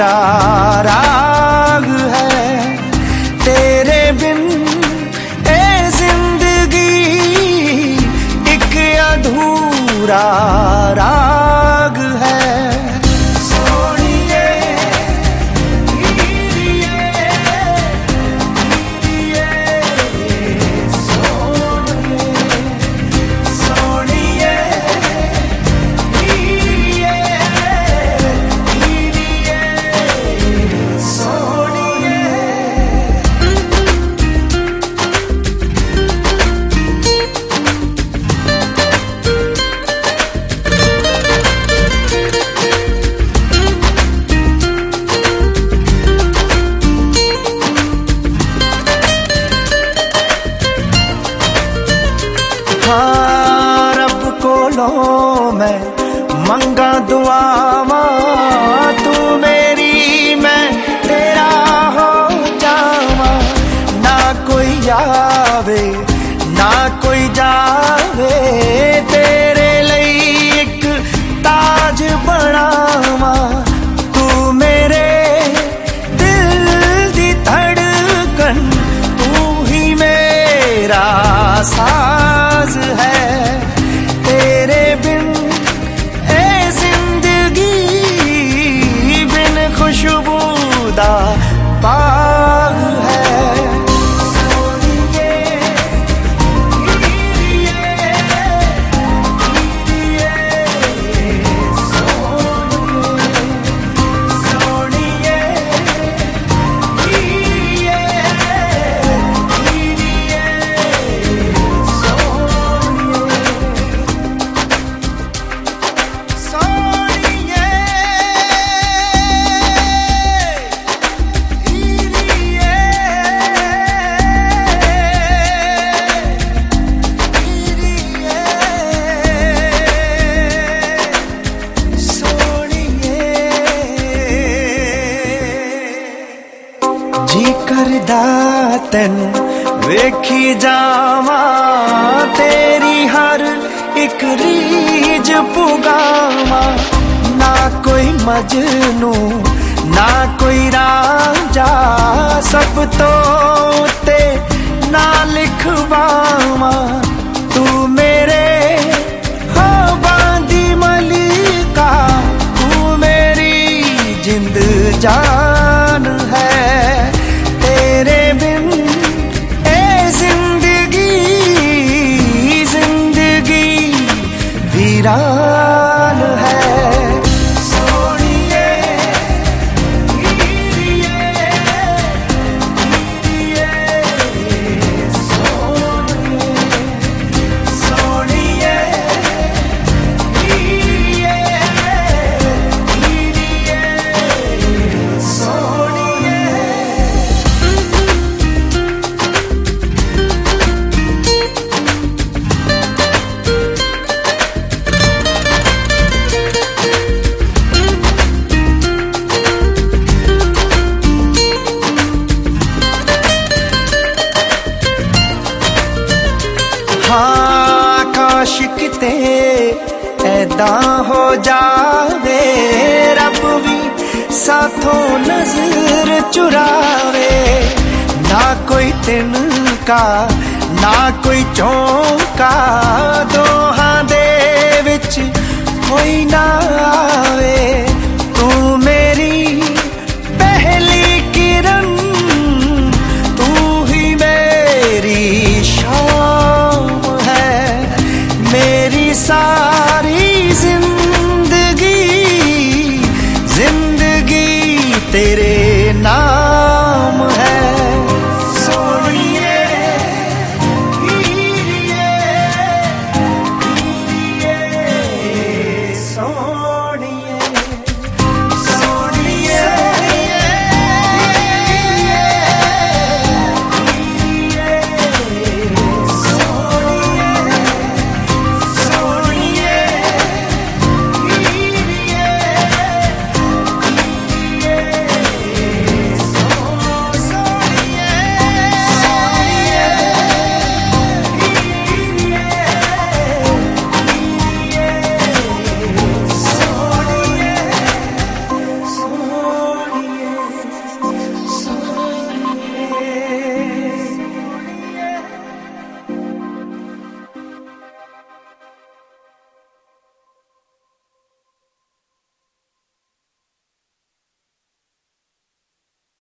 मेरा राग है। तेरे बिन ए जिंदगी एक अधूरा राग है। हाँ, रब कोलों मैं मंगा दुआवा, तू मेरी मैं तेरा हो जावा। ना कोई आवे ना कोई जावे, तेरे लिए एक ताज बनावा। तू मेरे दिल दी धड़कन, तू ही मेरा साज है। तेरे बिन ए जिंदगी बिन खुशबूदा बाग है। जी करदा तैनू वेखी जावा, तेरी हर एक रीज पुगावा। ना कोई मजनू ना कोई रांझा, सब तो ते ना लिखवावा। तू मेरे हो बांदी मलिका, तू मेरी जिंद जान है। तेरे बिन ए जिंदगी जिंदगी वीरान है। हाँ, काश किते ऐदा हो जावे, रब भी साथों नजर चुरावे। ना कोई तिनका ना कोई चौंका, दोहां दे विच कोई ना आवे।